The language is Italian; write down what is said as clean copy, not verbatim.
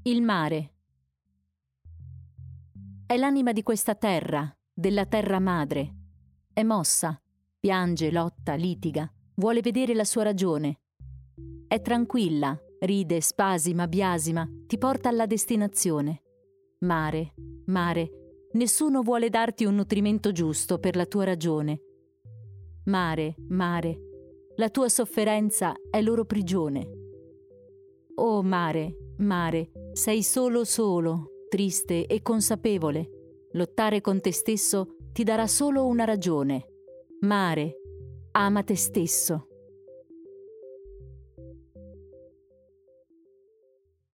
Il mare. È l'anima di questa terra, della terra madre. È mossa, piange, lotta, litiga, vuole vedere la sua ragione. È tranquilla, ride, spasima, biasima, ti porta alla destinazione. Mare, mare, nessuno vuole darti un nutrimento giusto per la tua ragione. Mare, mare, la tua sofferenza è loro prigione. Oh mare, mare, sei solo, triste e consapevole. Lottare con te stesso ti darà solo una ragione. Mare, ama te stesso.